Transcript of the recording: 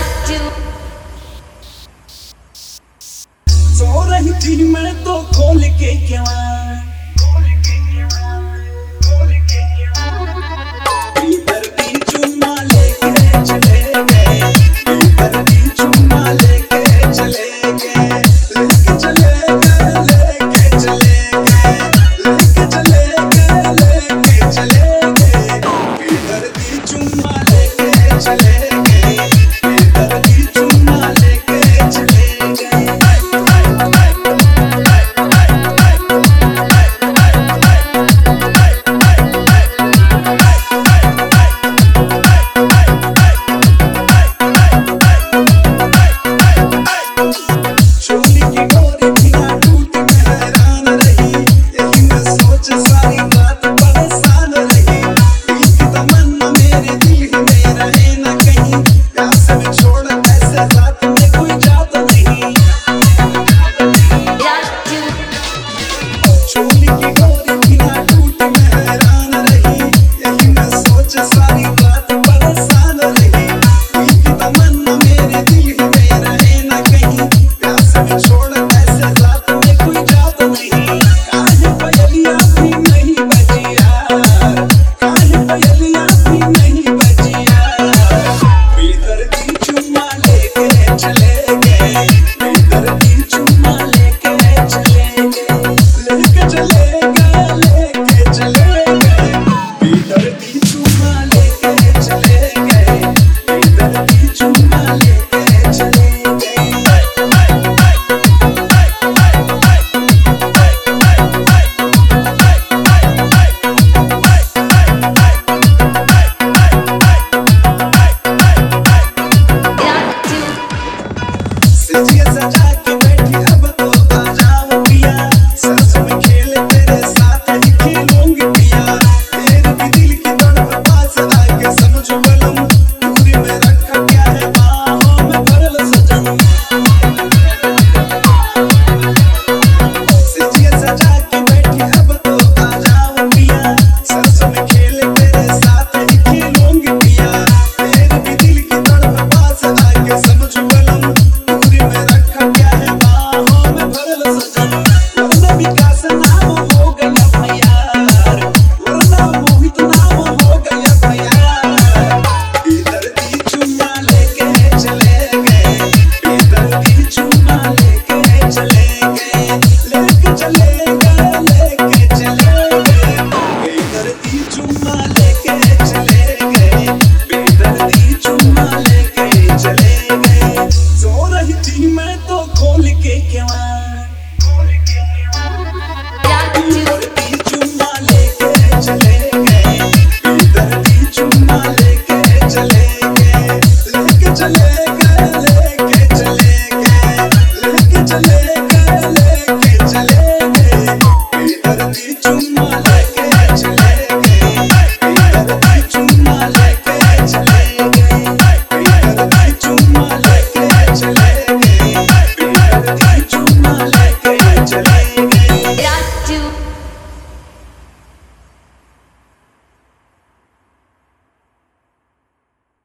सो रही थी मैं तो खोल के केवाड़, भीतर की चुम्मा लेके चले गए, भीतर की चुम्मा लेके चले गए, लेके चले गए, लेके चले गए, लेके चले गए, लेके चले गए, भीतर की चुम्मा लेके चले गए, भीतर की चुम्मा लेके चले गए। चोली की डोरी बिना टूटे मैं हैरान रही, यही मैं सोच सारी बात परेशान रही, दिल की तमन्ना मेरे दिल में रहे न कहीं, प्यास में छोड़ ऐसे रात में कोई जाता नहीं। चोली की डोरी बिना टूटे मैं हैरान रही, यही मैं सोच सारी बात परेशान रही, दिल की तमन्ना मेरे दिल में रहे न कहीं, प्यास में छोड़ ऐसे रात में कोई जाता नहीं। काहे पयलिया भी नहीं बची यार, काहे पयलिया भी नहीं बची यार, भीतर की चुम्मा लेके चले गए, भीतर की चुम्मा लेके चले गए, लेके चले गए, लेके चले गए, भीतर की चुम्मा लेके चले गए, भीतर की चुम्मा लेके चले गए। सजिया सजा के बैठी अब तो आ जाओ पिया, सांसों में खेले तेरे साथ ही खेलूंगी पिया, तेरे भी दिल की तड़प पास आके समझो बलम, दूरी में रखा क्या है बाहों में भर लो सजन। सजिया सजा के बैठी अब तो आ जाओ पिया, सांसों में खेले तेरे साथ ही खेलूंगी पिया, तेरे भी दिल की तड़प पास आके समझो बलम, दूरी में रखा क्या है बाहों में भर लो सजन। वरना विकास नाम हो गया भैयार, वरना मोहित नाम हो गया भैयार, भीतर की चुम्मा लेके चले गए, भीतर की चुम्मा लेके चले गए, लेके चले गए, लेके चले गए, भीतर की चुम्मा लेके चले गए, भीतर की चुम्मा लेके चले गए। सो रही थी मैं तो खोल के केवाड़, भीतर की चुम्मा लेके चले गए, भीतर की चुम्मा लेके चले गए, लेके चले